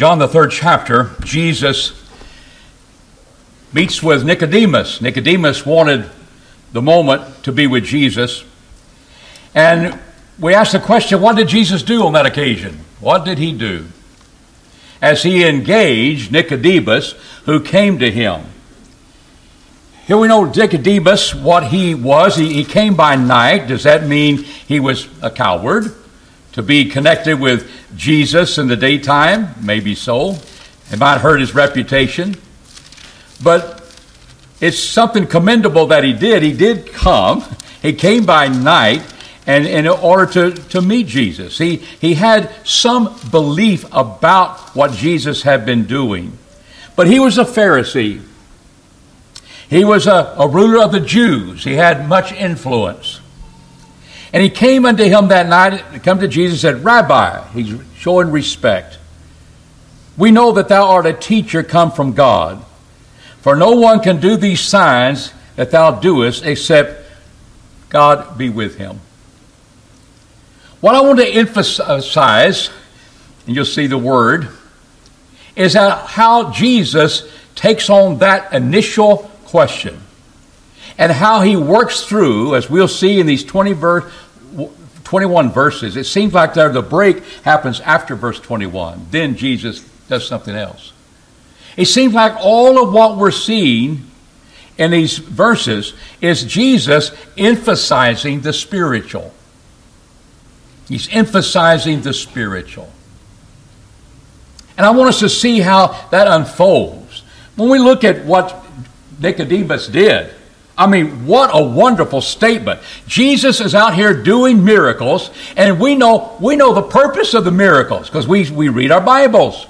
John, the 3rd chapter, Jesus meets with Nicodemus. Nicodemus wanted the moment to be with Jesus. And we ask the question, what did Jesus do on that occasion? What did he do? As he engaged Nicodemus, who came to him. Here we know Nicodemus, what he was. He came by night. Does that mean he was a coward? To be connected with Jesus in the daytime? Maybe so. It might hurt his reputation. But it's something commendable that he did. He did come. He came by night and in order to meet Jesus. He had some belief about what Jesus had been doing. But he was a Pharisee. He was a ruler of the Jews. He had much influence. And he came unto him that night, come to Jesus and said, Rabbi, he's showing respect. We know that thou art a teacher come from God. For no one can do these signs that thou doest except God be with him. What I want to emphasize, and you'll see the word, is how Jesus takes on that initial question and how he works through, as we'll see in these 21 verses. It seems like the break happens after verse 21. Then Jesus does something else. It seems like all of what we're seeing in these verses is Jesus emphasizing the spiritual. He's emphasizing the spiritual. And I want us to see how that unfolds. When we look at what Nicodemus did, I mean, what a wonderful statement. Jesus is out here doing miracles, and we know the purpose of the miracles because we read our Bibles.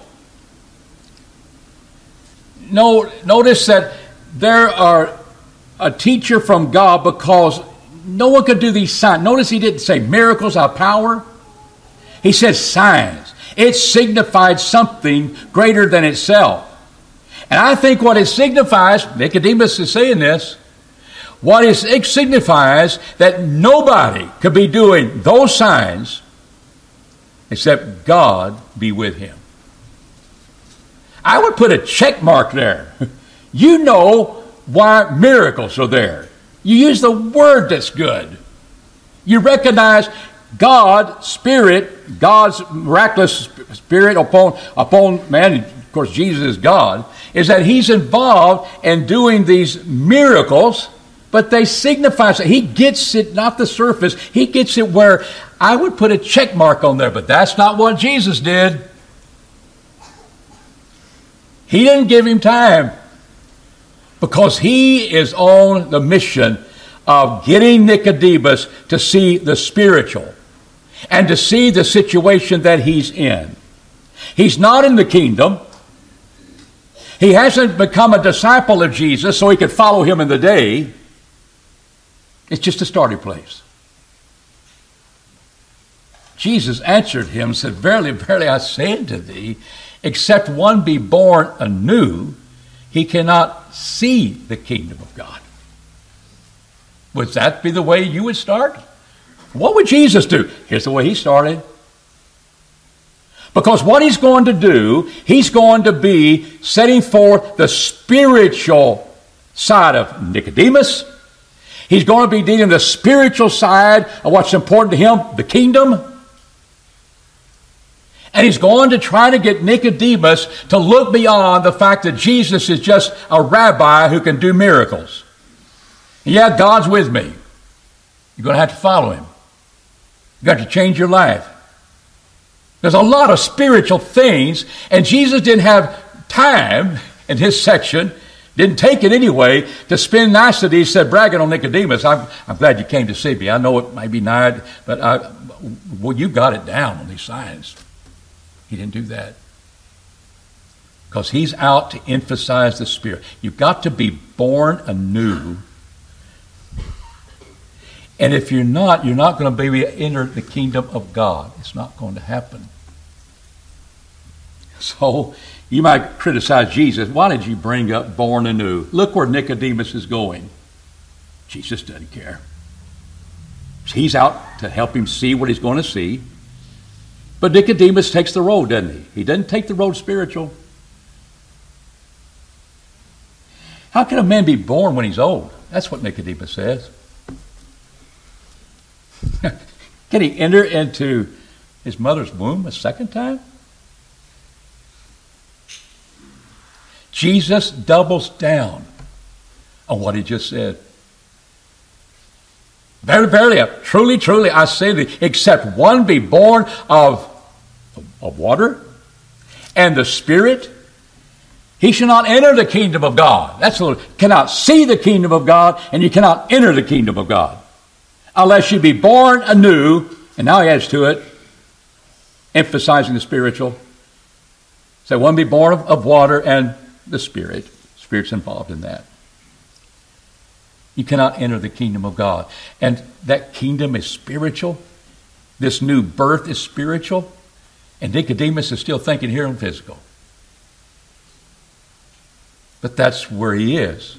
Notice that there are a teacher from God because no one could do these signs. Notice he didn't say miracles have power. He said signs. It signified something greater than itself. And I think what it signifies, Nicodemus is saying this, it signifies that nobody could be doing those signs except God be with him. I would put a check mark there. You know why miracles are there. You use the word that's good. You recognize God's Spirit, God's miraculous Spirit upon man. Of course, Jesus is God. Is that he's involved in doing these miracles, but they signify that he gets it, not the surface. He gets it where I would put a check mark on there, but that's not what Jesus did. He didn't give him time because he is on the mission of getting Nicodemus to see the spiritual and to see the situation that he's in. He's not in the kingdom. He hasn't become a disciple of Jesus so he could follow him in the day. It's just a starting place. Jesus answered him and said, Verily, verily, I say unto thee, except one be born anew, he cannot see the kingdom of God. Would that be the way you would start? What would Jesus do? Here's the way he started. Because what he's going to do, he's going to be setting forth the spiritual side of Nicodemus. He's going to be dealing the spiritual side of what's important to him, the kingdom. And he's going to try to get Nicodemus to look beyond the fact that Jesus is just a rabbi who can do miracles. And yeah, God's with me. You're going to have to follow him. You've got to change your life. There's a lot of spiritual things, and Jesus didn't have time in his section, didn't take it anyway, to spend niceties, said bragging on Nicodemus. I'm glad you came to see me. I know it might be nice, but you got it down on these signs. He didn't do that. Because he's out to emphasize the Spirit. You've got to be born anew. And if you're not going to be enter the kingdom of God. It's not going to happen. So you might criticize Jesus. Why did you bring up born anew? Look where Nicodemus is going. Jesus doesn't care. He's out to help him see what he's going to see. But Nicodemus takes the road, doesn't he? He doesn't take the road spiritual. How can a man be born when he's old? That's what Nicodemus says. Can he enter into his mother's womb a second time? Jesus doubles down on what he just said. Verily, verily, truly, truly, I say to thee, except one be born of water and the Spirit, he shall not enter the kingdom of God. That's what cannot see the kingdom of God, and you cannot enter the kingdom of God unless you be born anew. And now he adds to it, emphasizing the spiritual. So one be born of water and the Spirit. Spirit's involved in that. You cannot enter the kingdom of God. And that kingdom is spiritual. This new birth is spiritual. And Nicodemus is still thinking here in physical. But that's where he is.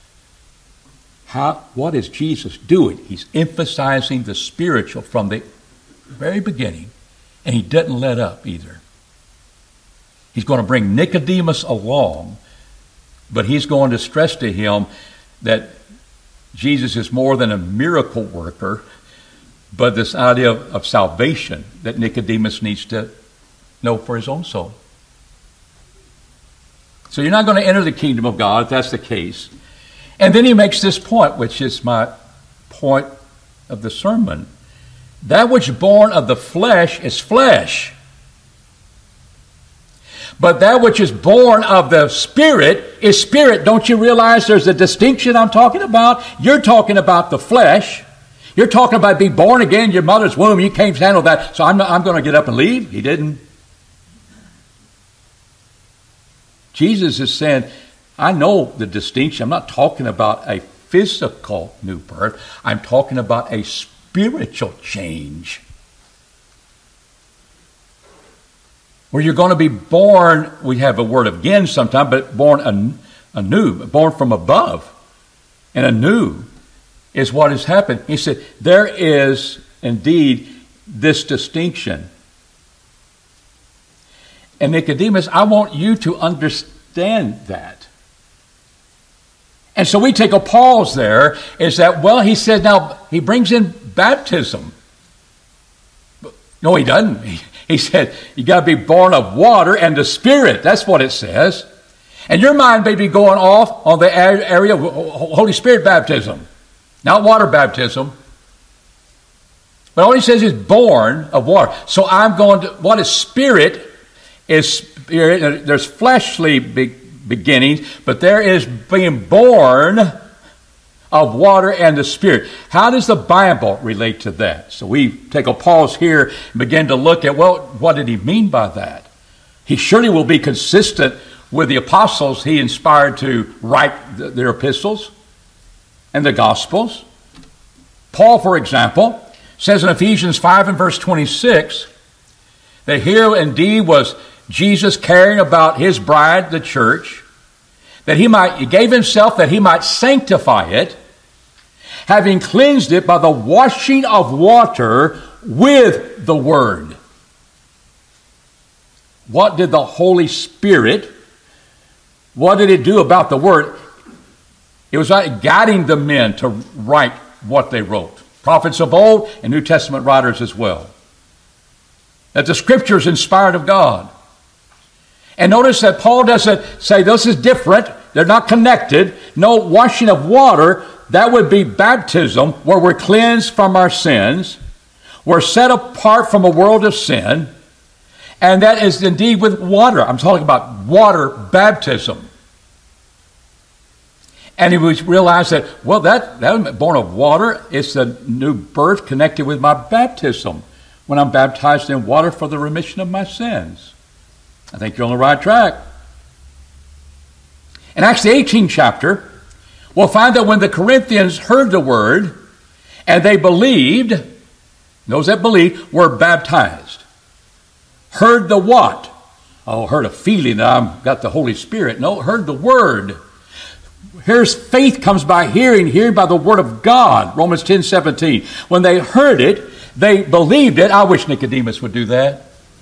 What is Jesus doing? He's emphasizing the spiritual from the very beginning. And he doesn't let up either. He's going to bring Nicodemus along. But he's going to stress to him that Jesus is more than a miracle worker, but this idea of salvation that Nicodemus needs to know for his own soul. So you're not going to enter the kingdom of God if that's the case. And then he makes this point, which is my point of the sermon. That which is born of the flesh is flesh. But that which is born of the Spirit is spirit. Don't you realize there's a distinction I'm talking about? You're talking about the flesh. You're talking about being born again in your mother's womb. You can't handle that. So I'm going to get up and leave. He didn't. Jesus is saying, I know the distinction. I'm not talking about a physical new birth. I'm talking about a spiritual change. Where you're going to be born, we have a word again sometime, but born anew, born from above. And anew is what has happened. He said, there is indeed this distinction. And Nicodemus, I want you to understand that. And so we take a pause there, is that, well, he said, now, he brings in baptism. No, he doesn't. He said, you got to be born of water and the Spirit. That's what it says. And your mind may be going off on the area of Holy Spirit baptism, not water baptism. But all he says is born of water. So I'm going to, what is Spirit is Spirit. There's fleshly beginnings, but there is being born of water and the Spirit. How does the Bible relate to that? So we take a pause here and begin to look at, well, what did he mean by that? He surely will be consistent with the apostles he inspired to write their epistles and the Gospels. Paul, for example, says in Ephesians 5 and verse 26 that here indeed was Jesus carrying about his bride, the church, that he gave himself that he might sanctify it, having cleansed it by the washing of water with the Word. What did the Holy Spirit, what did it do about the Word? It was like guiding the men to write what they wrote. Prophets of old and New Testament writers as well. That the Scripture is inspired of God. And notice that Paul doesn't say this is different. They're not connected. No, washing of water, that would be baptism, where we're cleansed from our sins. We're set apart from a world of sin. And that is indeed with water. I'm talking about water baptism. And he realized that, well, that was born of water. It's the new birth connected with my baptism when I'm baptized in water for the remission of my sins. I think you're on the right track. In Acts the 18th chapter, we'll find that when the Corinthians heard the word and they believed, those that believed were baptized. Heard the what? Oh, heard a feeling that I've got the Holy Spirit. No, heard the word. Here's faith comes by hearing, hearing by the word of God. Romans 10:17. When they heard it, they believed it. I wish Nicodemus would do that.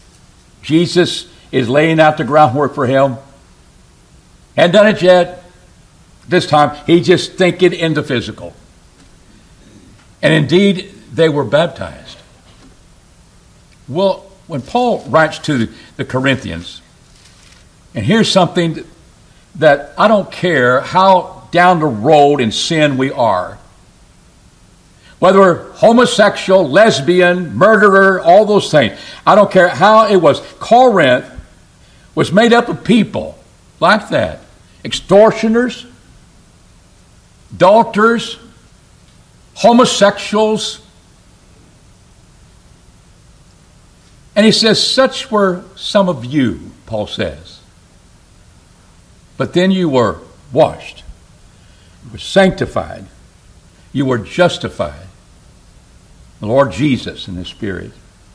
Jesus is laying out the groundwork for him. Hadn't done it yet. This time, he's just thinking in the physical. And indeed, they were baptized. Well, when Paul writes to the Corinthians, and here's something that I don't care how down the road in sin we are, whether we're homosexual, lesbian, murderer, all those things, I don't care how it was. Corinth was made up of people like that. Extortioners, adulterers, homosexuals. And he says, such were some of you, Paul says. But then you were washed. You were sanctified. You were justified. The Lord Jesus in the Spirit.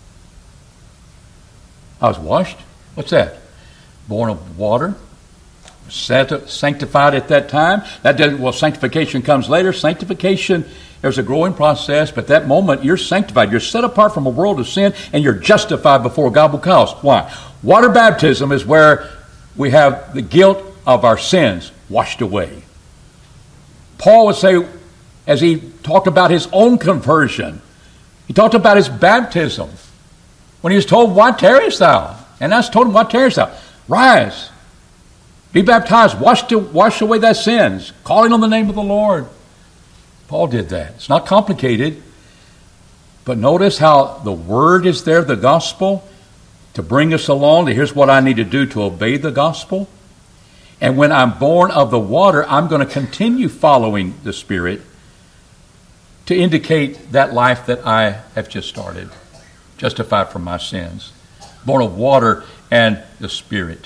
I was washed. What's that? Born of water. Sanctified at that time. That doesn't, well, sanctification comes later. Sanctification, there's a growing process, but that moment you're sanctified. You're set apart from a world of sin, and you're justified before God because. Why? Water baptism is where we have the guilt of our sins washed away. Paul would say, as he talked about his own conversion, he talked about his baptism. When he was told, why tarriest thou? And I told him, why tarriest thou? Rise. Be baptized, wash away thy sins, calling on the name of the Lord. Paul did that. It's not complicated. But notice how the word is there, the gospel, to bring us along. Here's what I need to do to obey the gospel. And when I'm born of the water, I'm going to continue following the Spirit to indicate that life that I have just started, justified from my sins, born of water and the Spirit.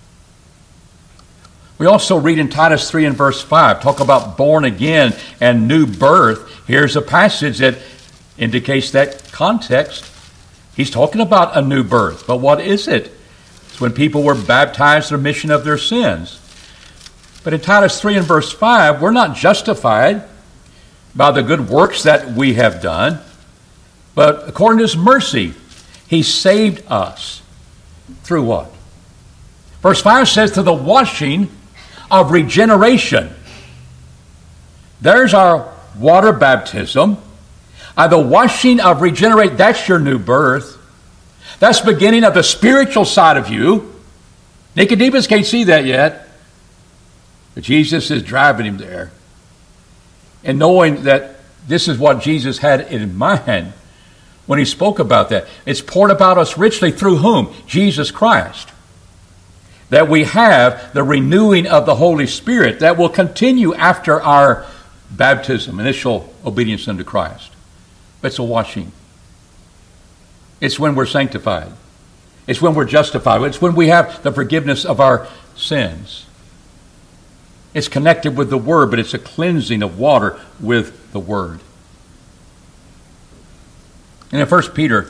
We also read in Titus 3 and verse 5, talk about born again and new birth. Here's a passage that indicates that context. He's talking about a new birth. But what is it? It's when people were baptized for the remission of their sins. But in Titus 3 and verse 5, we're not justified by the good works that we have done, but according to his mercy, he saved us. Through what? Verse 5 says, to the washing of regeneration. There's our water baptism. The washing of regenerate, that's your new birth. That's the beginning of the spiritual side of you. Nicodemus can't see that yet. But Jesus is driving him there. And knowing that this is what Jesus had in mind when he spoke about that. It's poured about us richly through whom? Jesus Christ. That we have the renewing of the Holy Spirit that will continue after our baptism, initial obedience unto Christ. It's a washing. It's when we're sanctified. It's when we're justified. It's when we have the forgiveness of our sins. It's connected with the Word, but it's a cleansing of water with the Word. And in 1 Peter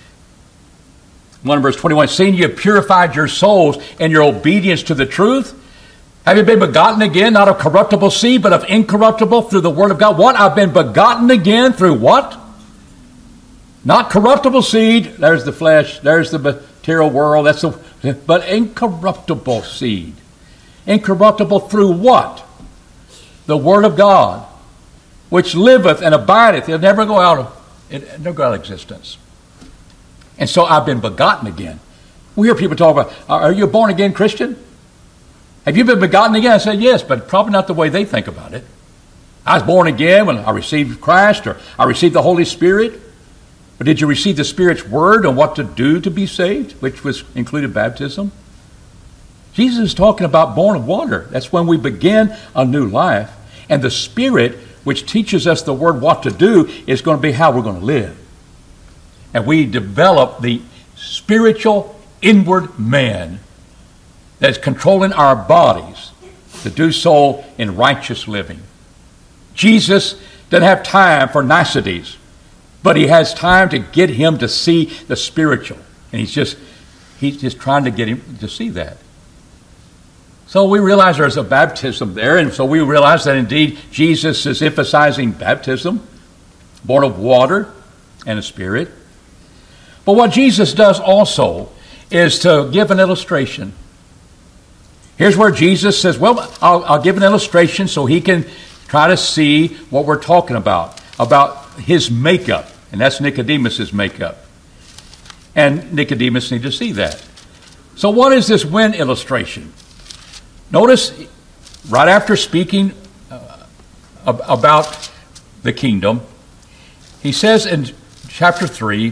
1 verse 21, seeing you have purified your souls in your obedience to the truth, have you been begotten again, not of corruptible seed, but of incorruptible through the Word of God? What? I've been begotten again through what? Not corruptible seed. There's the flesh. There's the material world. But incorruptible seed. Incorruptible through what? The Word of God, which liveth and abideth. It'll never go out of existence. And so I've been begotten again. We hear people talk about, are you a born again Christian? Have you been begotten again? I said, yes, but probably not the way they think about it. I was born again when I received Christ, or I received the Holy Spirit. But did you receive the Spirit's word on what to do to be saved, which was included baptism? Jesus is talking about born of water. That's when we begin a new life. And the Spirit, which teaches us the word what to do, is going to be how we're going to live. And we develop the spiritual inward man that's controlling our bodies to do so in righteous living. Jesus doesn't have time for niceties, but he has time to get him to see the spiritual. And he's just trying to get him to see that. So we realize there's a baptism there, and so we realize that indeed Jesus is emphasizing baptism, born of water and the Spirit. But what Jesus does also is to give an illustration. Here's where Jesus says, well, I'll give an illustration so he can try to see what we're talking about his makeup. And that's Nicodemus' makeup. And Nicodemus needs to see that. So what is this wind illustration? Notice, right after speaking about the kingdom, he says in chapter 3,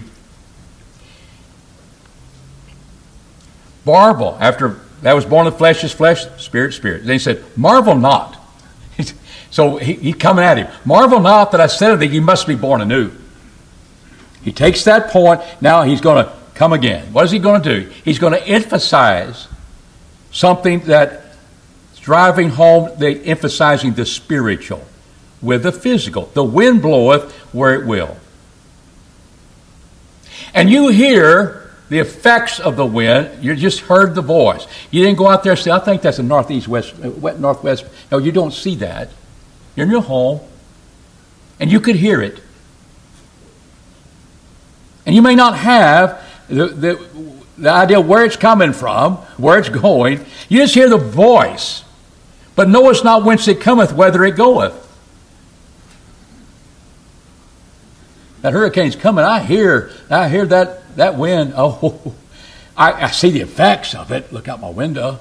marvel, after that was born of flesh is flesh, spirit, spirit. Then he said, marvel not. So he's coming at him. Marvel not that I said unto thee, you must be born anew. He takes that point. Now he's going to come again. What is he going to do? He's going to emphasize something that's driving home, emphasizing the spiritual with the physical. The wind bloweth where it will. And you hear the effects of the wind. You just heard the voice. You didn't go out there and say, I think that's a northeast, west, northwest. No, you don't see that. You're in your home, and you could hear it. And you may not have the idea where it's coming from, where it's going. You just hear the voice. But knowest not whence it cometh, whither it goeth. That hurricane's coming. I hear that wind. Oh, I see the effects of it. Look out my window.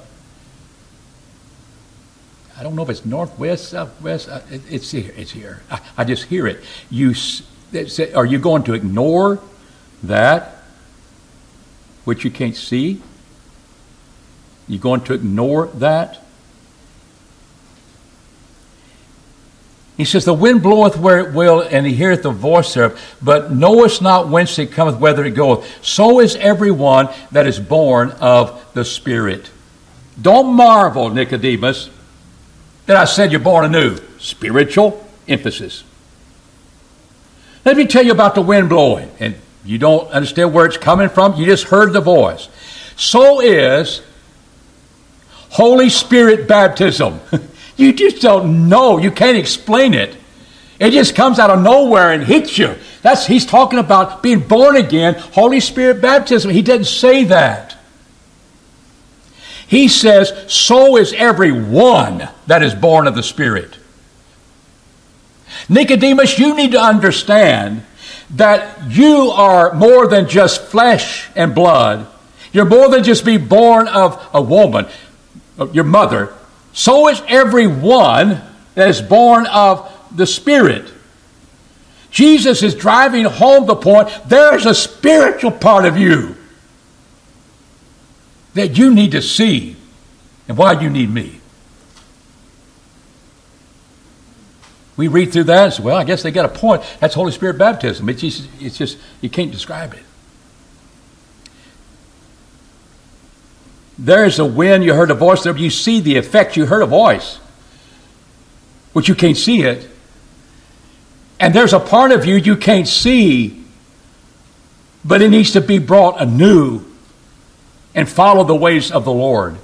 I don't know if it's northwest, southwest. It's here. It's here. I just hear it. Are you going to ignore that which you can't see? You going to ignore that? He says, the wind bloweth where it will, and he heareth the voice thereof, but knoweth not whence it cometh, whither it goeth. So is every one that is born of the Spirit. Don't marvel, Nicodemus, that I said you're born anew. Spiritual emphasis. Let me tell you about the wind blowing. And you don't understand where it's coming from. You just heard the voice. So is Holy Spirit baptism. You just don't know. You can't explain it. It just comes out of nowhere and hits you. He's talking about being born again, Holy Spirit baptism. He didn't say that. He says, so is every one that is born of the Spirit. Nicodemus, you need to understand that you are more than just flesh and blood. You're more than just be born of a woman, your mother. So is every one that is born of the Spirit. Jesus is driving home the point, there's a spiritual part of you that you need to see, and why you need me. We read through that and say, well, I guess they got a point. That's Holy Spirit baptism. It's just you can't describe it. There's a wind, you heard a voice there, you see the effect, you heard a voice, but you can't see it. And there's a part of you you can't see, but it needs to be brought anew and follow the ways of the Lord.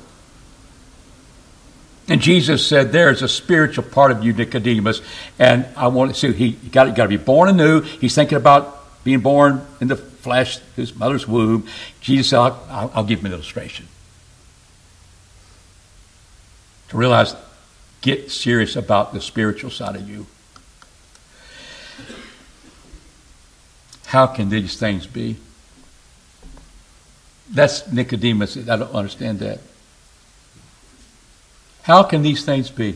And Jesus said, there's a spiritual part of you, Nicodemus, and I want to see, you got to be born anew. He's thinking about being born in the flesh, his mother's womb. Jesus said, I'll give him an illustration. To realize, get serious about the spiritual side of you. How can these things be? That's Nicodemus. I don't understand that. How can these things be?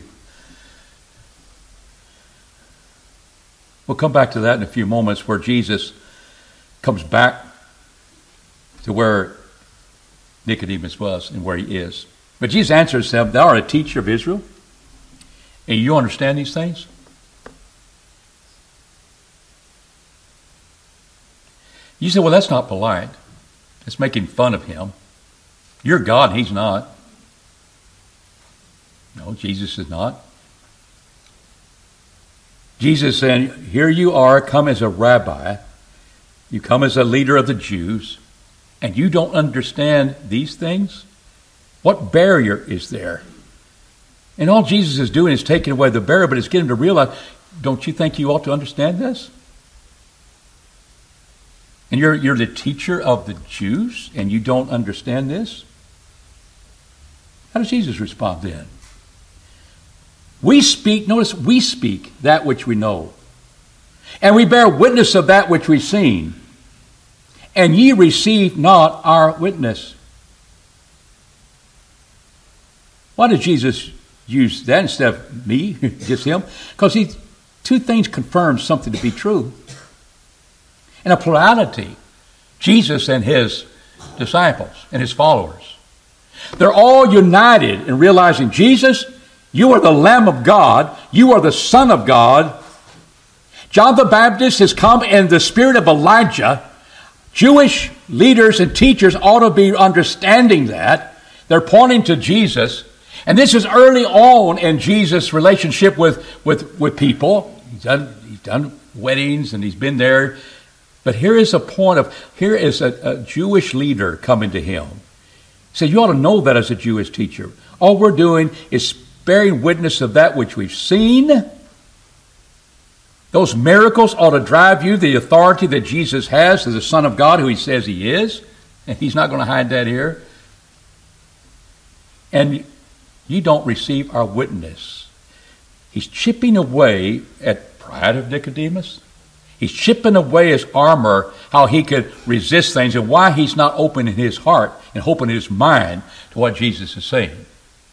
We'll come back to that in a few moments, where Jesus comes back to where Nicodemus was and where he is. But Jesus answers him, thou art a teacher of Israel, and you understand these things? You say, well, that's not polite. It's making fun of him. You're God, he's not. No, Jesus is not. Jesus said, here you are, come as a rabbi. You come as a leader of the Jews, and you don't understand these things? What barrier is there? And all Jesus is doing is taking away the barrier, but it's getting him to realize, don't you think you ought to understand this? And you're the teacher of the Jews, and you don't understand this? How does Jesus respond then? We speak that which we know, and we bear witness of that which we've seen, and ye receive not our witness. Why did Jesus use that instead of me, just him? Because two things confirm something to be true. In a plurality, Jesus and his disciples and his followers. They're all united in realizing, Jesus, you are the Lamb of God. You are the Son of God. John the Baptist has come in the spirit of Elijah. Jewish leaders and teachers ought to be understanding that. They're pointing to Jesus. And this is early on in Jesus' relationship with people. He's done weddings and he's been there. But here is a Jewish leader coming to him. He said, you ought to know that as a Jewish teacher. All we're doing is bearing witness of that which we've seen. Those miracles ought to drive you the authority that Jesus has as the Son of God, who he says he is. And he's not going to hide that here. And you don't receive our witness. He's chipping away at pride of Nicodemus. He's chipping away his armor, how he could resist things, and why he's not opening his heart and opening his mind to what Jesus is saying.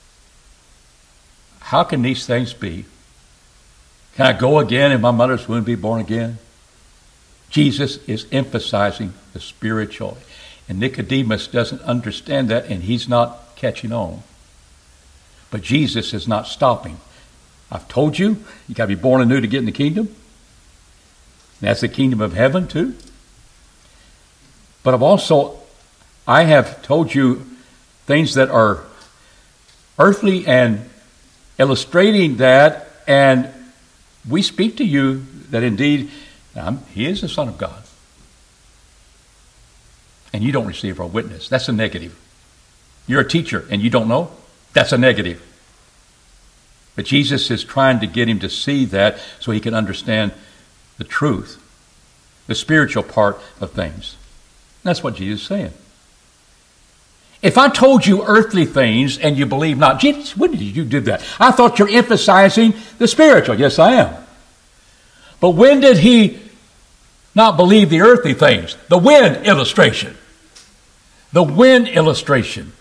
How can these things be? Can I go again in my mother's womb and be born again? Jesus is emphasizing the spiritual. And Nicodemus doesn't understand that, and he's not catching on. But Jesus is not stopping. I've told you, you got to be born anew to get in the kingdom. That's the kingdom of heaven too. But I have told you things that are earthly and illustrating that, and we speak to you that indeed he is the Son of God. And you don't receive our witness. That's a negative. You're a teacher and you don't know? That's a negative. But Jesus is trying to get him to see that so he can understand the truth, the spiritual part of things. That's what Jesus is saying. If I told you earthly things and you believe not, Jesus, when did you do that? I thought you're emphasizing the spiritual. Yes, I am. But when did he not believe the earthly things? The wind illustration. The wind illustration.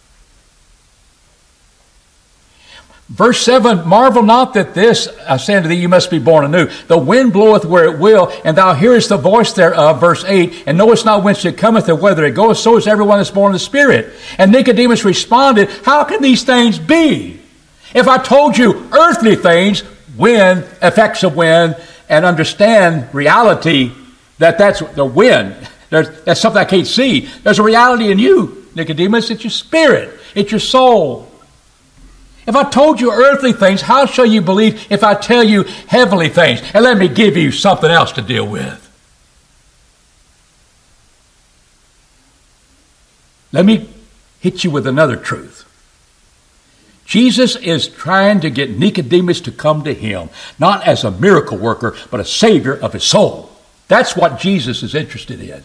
Verse 7, marvel not that this, I say unto thee, you must be born anew. The wind bloweth where it will, and thou hearest the voice thereof, verse 8, and knowest not whence it cometh or whither it goeth, so is everyone that's born of the Spirit. And Nicodemus responded, how can these things be? If I told you earthly things, wind, effects of wind, and understand reality, that's the wind. That's something I can't see. There's a reality in you, Nicodemus. It's your spirit. It's your soul. If I told you earthly things, how shall you believe if I tell you heavenly things? And let me give you something else to deal with. Let me hit you with another truth. Jesus is trying to get Nicodemus to come to him, not as a miracle worker, but a savior of his soul. That's what Jesus is interested in. And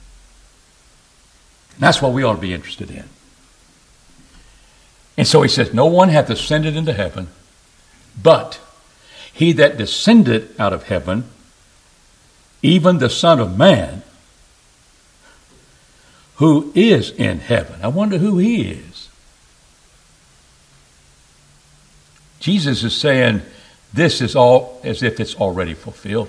that's what we ought to be interested in. And so he says, no one hath ascended into heaven, but he that descended out of heaven, even the Son of Man, who is in heaven. I wonder who he is. Jesus is saying, this is all as if it's already fulfilled.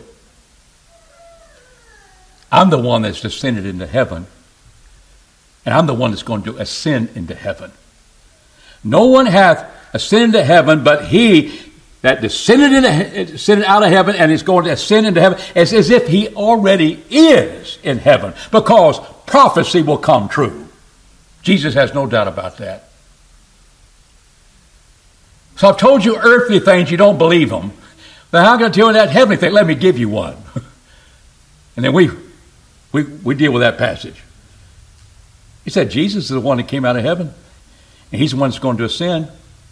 I'm the one that's descended into heaven, and I'm the one that's going to ascend into heaven. No one hath ascended to heaven, but he that descended out of heaven and is going to ascend into heaven, as if he already is in heaven, because prophecy will come true. Jesus has no doubt about that. So I've told you earthly things, you don't believe them. Then how can I tell you that heavenly thing? Let me give you one. And then we deal with that passage. He said Jesus is the one that came out of heaven. And he's the one that's going to ascend.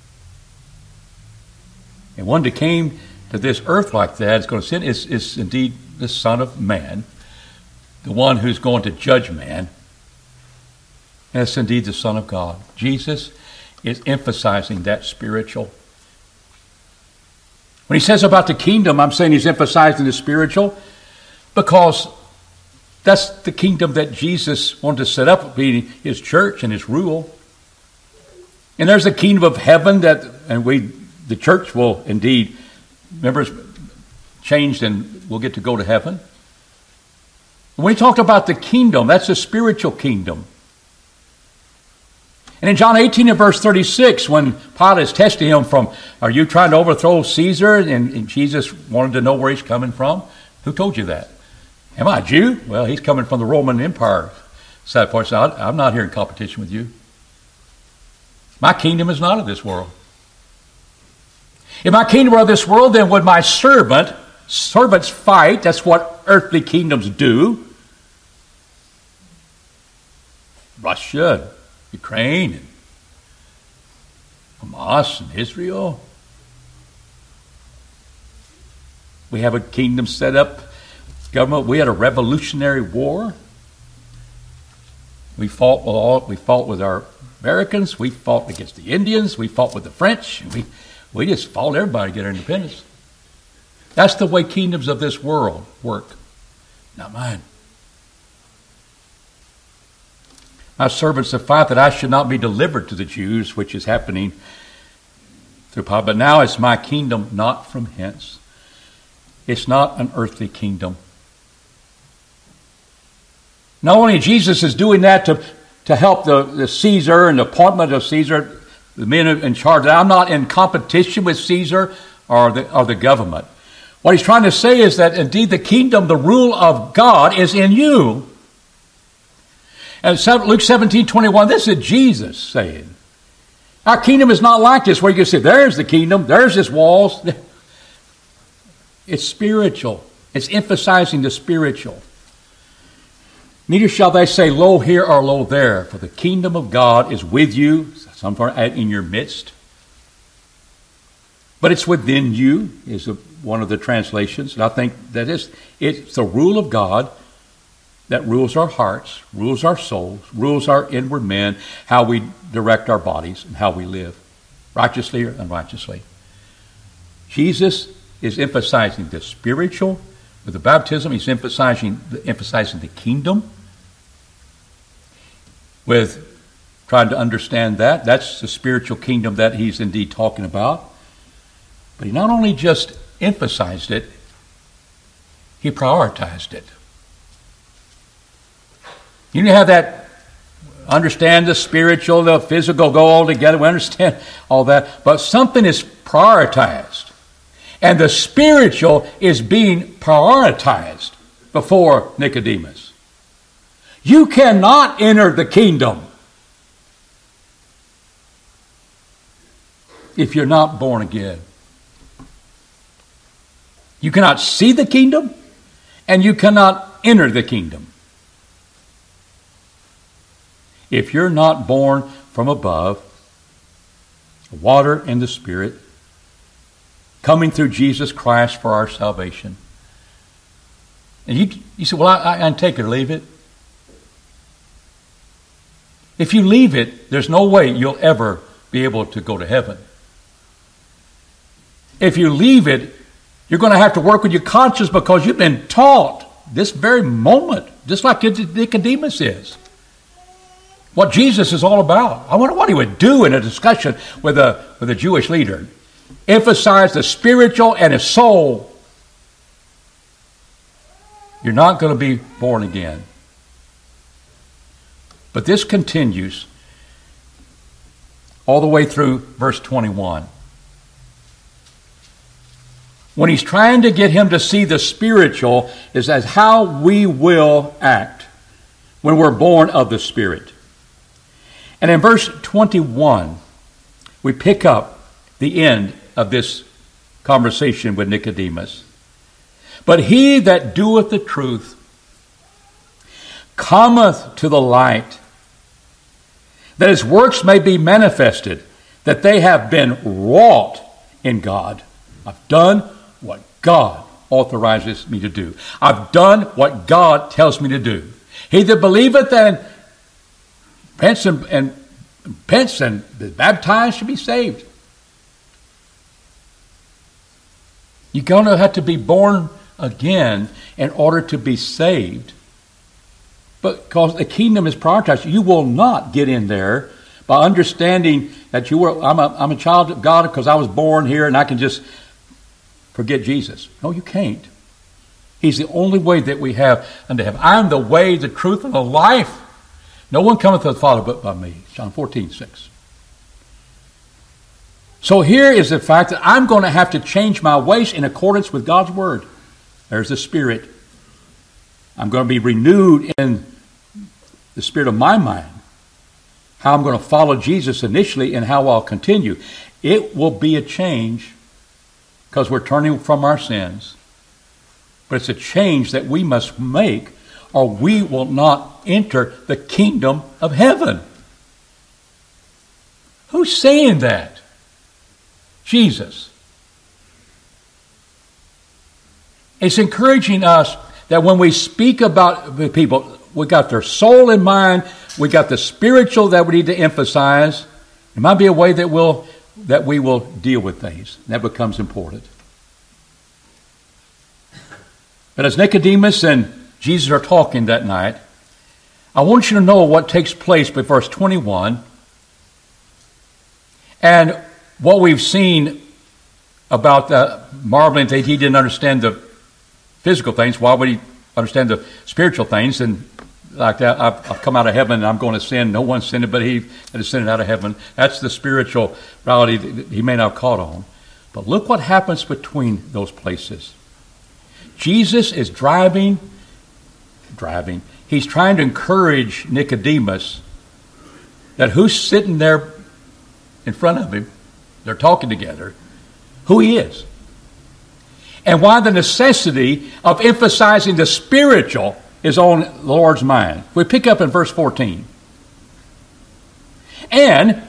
And one that came to this earth like that is going to ascend is indeed the Son of Man. the one who's going to judge man. And it's indeed the Son of God. Jesus is emphasizing that spiritual. When he says about the kingdom, I'm saying he's emphasizing the spiritual because that's the kingdom that Jesus wanted to set up, being his church and his rule. And there's the kingdom of heaven the church will indeed, remember, it's changed and we'll get to go to heaven. When he talked about the kingdom, that's a spiritual kingdom. And in John 18 and verse 36, when Pilate is testing him are you trying to overthrow Caesar? And Jesus wanted to know where he's coming from. Who told you that? Am I a Jew? Well, he's coming from the Roman Empire. Sad part, so I'm not here in competition with you. My kingdom is not of this world. If my kingdom were of this world, then would my servants fight? That's what earthly kingdoms do. Russia, Ukraine, and Hamas, and Israel. We have a kingdom set up, government. We had a revolutionary war. We fought with our Americans. We fought against the Indians. We fought with the French. We just fought everybody to get our independence. That's the way kingdoms of this world work, not mine. My servants have fought that I should not be delivered to the Jews, which is happening through Pilate. But now is my kingdom not from hence. It's not an earthly kingdom. Not only Jesus is doing that to help the Caesar and the appointment of Caesar, the men in charge. I'm not in competition with Caesar or the government. What he's trying to say is that indeed the kingdom, the rule of God is in you. And Luke 17:21, this is Jesus saying. Our kingdom is not like this where you can say, there's the kingdom, there's his walls. It's spiritual. It's emphasizing the spiritual. Neither shall they say, lo here or lo there, for the kingdom of God is with you, somewhere in your midst. But it's within you, is one of the translations. And I think that it's the rule of God that rules our hearts, rules our souls, rules our inward man, how we direct our bodies and how we live, righteously or unrighteously. Jesus is emphasizing the spiritual. With the baptism, he's emphasizing the kingdom. With trying to understand that's the spiritual kingdom that he's indeed talking about. But he not only just emphasized it, he prioritized it. You have that, understand the spiritual, the physical go all together. We understand all that. But something is prioritized. And the spiritual is being prioritized before Nicodemus. You cannot enter the kingdom if you're not born again. You cannot see the kingdom, and you cannot enter the kingdom if you're not born from above, water and the Spirit, coming through Jesus Christ for our salvation. And you say, well, I can take it or leave it. If you leave it, there's no way you'll ever be able to go to heaven. If you leave it, you're going to have to work with your conscience because you've been taught this very moment, just like Nicodemus is, what Jesus is all about. I wonder what he would do in a discussion with a Jewish leader. Emphasize the spiritual and his soul. You're not going to be born again. But this continues all the way through verse 21. When he's trying to get him to see the spiritual is as how we will act when we're born of the Spirit. And in verse 21, we pick up the end of this conversation with Nicodemus. But he that doeth the truth cometh to the light, that his works may be manifested, that they have been wrought in God. I've done what God authorizes me to do. I've done what God tells me to do. He that believeth and repents and is baptized should be saved. You're going to have to be born again in order to be saved. But because the kingdom is prioritized, you will not get in there by understanding that I'm a child of God because I was born here and I can just forget Jesus. No, you can't. He's the only way that we have unto heaven. I am the way, the truth, and the life. No one cometh to the Father but by me. John 14:6. So here is the fact that I'm going to have to change my ways in accordance with God's word. There's the Spirit. I'm going to be renewed in the spirit of my mind. How I'm going to follow Jesus initially and how I'll continue. It will be a change because we're turning from our sins. But it's a change that we must make or we will not enter the kingdom of heaven. Who's saying that? Jesus. It's encouraging us that when we speak about the people, we got their soul in mind, we got the spiritual that we need to emphasize. It might be a way that we will deal with things. That becomes important. But as Nicodemus and Jesus are talking that night, I want you to know what takes place with verse 21 and what we've seen about marveling that he didn't understand the physical things. Why would he understand the spiritual things? And like that, I've come out of heaven and I'm going to sin. No one sinned but he that is sinning out of heaven. That's the spiritual reality that he may not have caught on. But look what happens between those places. Jesus is driving. He's trying to encourage Nicodemus that who's sitting there in front of him, they're talking together, who he is. And why the necessity of emphasizing the spiritual is on the Lord's mind. We pick up in verse 14. And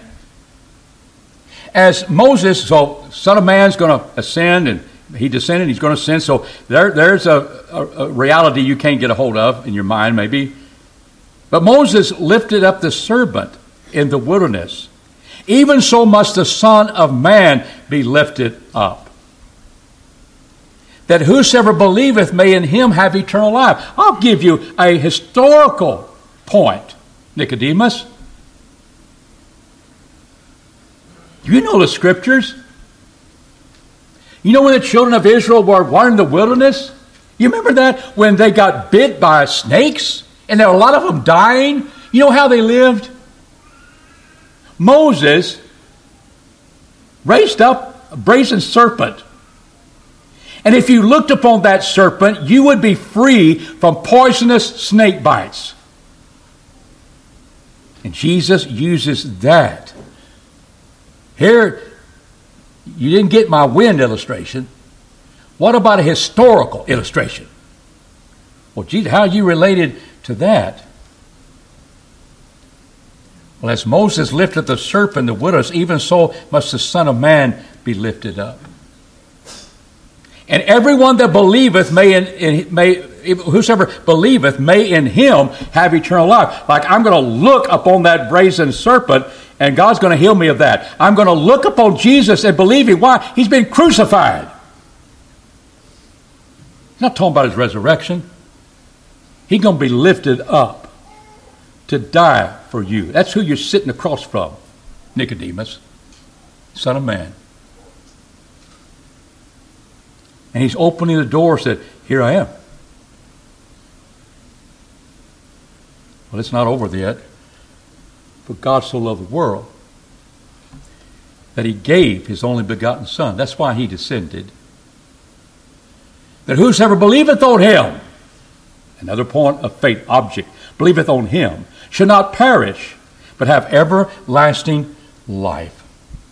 as Moses, so Son of Man's going to ascend, and he descended, he's going to ascend. So there's a reality you can't get a hold of in your mind, maybe. But Moses lifted up the serpent in the wilderness. Even so must the Son of Man be lifted up, that whosoever believeth may in him have eternal life. I'll give you a historical point, Nicodemus. You know the scriptures. You know when the children of Israel were in the wilderness? You remember that? When they got bit by snakes and there were a lot of them dying? You know how they lived? Moses raised up a brazen serpent. And if you looked upon that serpent, you would be free from poisonous snake bites. And Jesus uses that. Here, you didn't get my wind illustration. What about a historical illustration? Well, Jesus, how are you related to that? Well, as Moses lifted the serpent in the wilderness, even so must the Son of Man be lifted up. And everyone that believeth whosoever believeth may in him have eternal life. Like I'm going to look upon that brazen serpent and God's going to heal me of that. I'm going to look upon Jesus and believe him. Why? He's been crucified. He's not talking about his resurrection. He's going to be lifted up to die for you. That's who you're sitting across from, Nicodemus, Son of Man. And he's opening the door and said, here I am. Well, it's not over yet. For God so loved the world that he gave his only begotten Son. That's why he descended. That whosoever believeth on him, another point of faith, object, believeth on him, should not perish, but have everlasting life.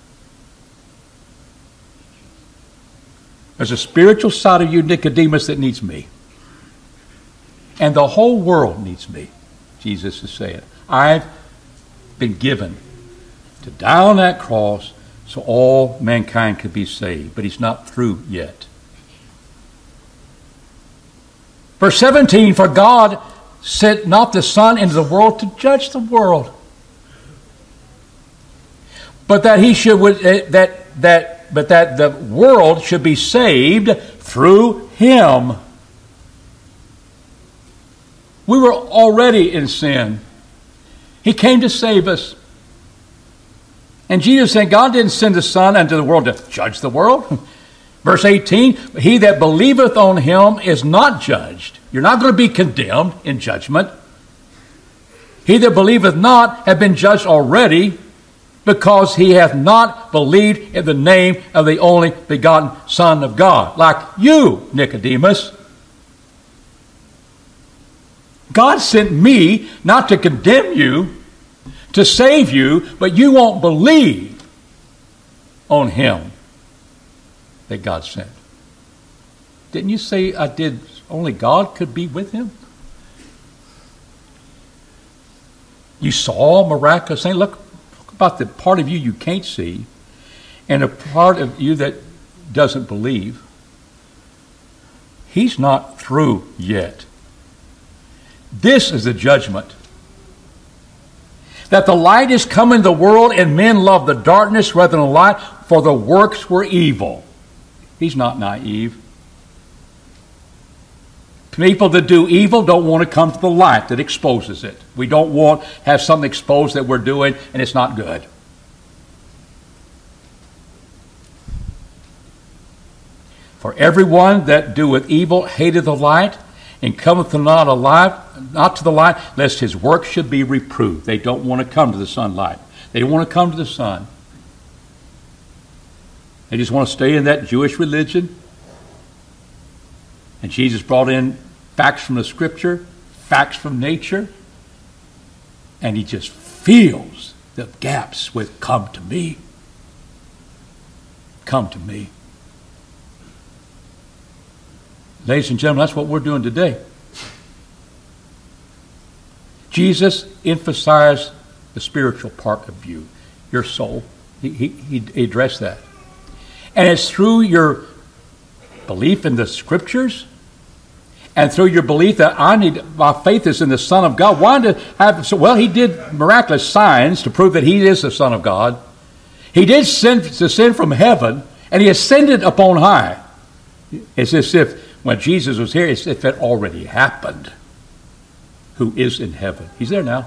There's a spiritual side of you, Nicodemus, that needs me. And the whole world needs me, Jesus is saying. I've been given to die on that cross so all mankind could be saved. But he's not through yet. Verse 17, for God sent not the Son into the world to judge the world, but that he should but that the world should be saved through him. We were already in sin. He came to save us. And Jesus said, God didn't send the Son into the world to judge the world. Verse 18, he that believeth on him is not judged. You're not going to be condemned in judgment. He that believeth not hath been judged already, because he hath not believed in the name of the only begotten Son of God. Like you, Nicodemus. God sent me not to condemn you, to save you, but you won't believe on him that God sent. Didn't you say only God could be with him? You saw miraculous things. Look about the part of you can't see, and a part of you that doesn't believe. He's not through yet. This is the judgment. That the light is come in the world, and men love the darkness rather than the light, for the works were evil. He's not naive. People that do evil don't want to come to the light that exposes it. We don't want to have something exposed that we're doing and it's not good. For everyone that doeth evil hateth the light, and cometh not to the light, lest his work should be reproved. They don't want to come to the sunlight. They don't want to come to the sun. They just want to stay in that Jewish religion. And Jesus brought in facts from the Scripture, facts from nature, and he just fills the gaps with, come to me. Come to me. Ladies and gentlemen, that's what we're doing today. Jesus emphasized the spiritual part of you, your soul. He addressed that. And it's through your belief in the Scriptures and through your belief that my faith is in the Son of God. Why did he did miraculous signs to prove that he is the Son of God. He did descend from heaven, and he ascended upon high. It's as if when Jesus was here, it's as if it already happened. Who is in heaven. He's there now.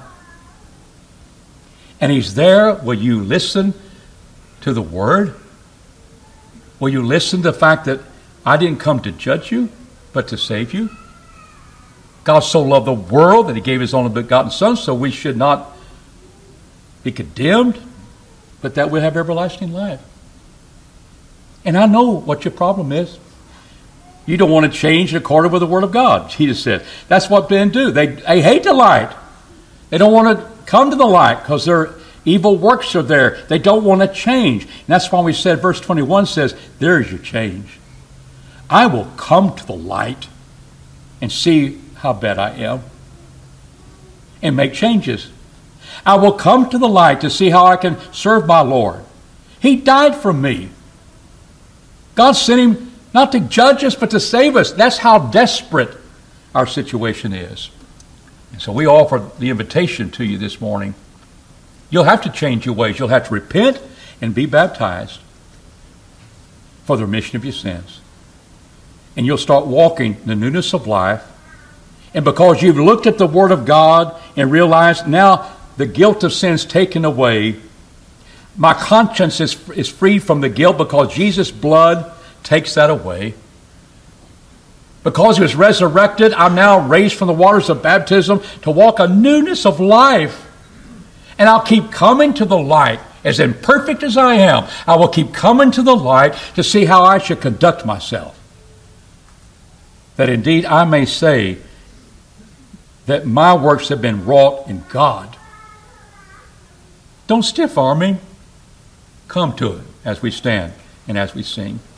And he's there. Will you listen to the word? Will you listen to the fact that I didn't come to judge you, but to save you? God so loved the world that he gave his only begotten Son, so we should not be condemned, but that we'll have everlasting life. And I know what your problem is. You don't want to change according with the Word of God, Jesus said. That's what men do. They hate the light. They don't want to come to the light because their evil works are there. They don't want to change. And that's why we said, verse 21 says, there's your change. I will come to the light and see how bad I am and make changes. I will come to the light to see how I can serve my Lord. He died for me. God sent him not to judge us, but to save us. That's how desperate our situation is. And so we offer the invitation to you this morning. You'll have to change your ways. You'll have to repent and be baptized for the remission of your sins. And you'll start walking in the newness of life. And because you've looked at the Word of God and realized now the guilt of sin's taken away, my conscience is freed from the guilt because Jesus' blood takes that away. Because he was resurrected, I'm now raised from the waters of baptism to walk a newness of life. And I'll keep coming to the light. As imperfect as I am, I will keep coming to the light to see how I should conduct myself. That indeed I may say that my works have been wrought in God. Don't stiff arm me. Come to it as we stand and as we sing.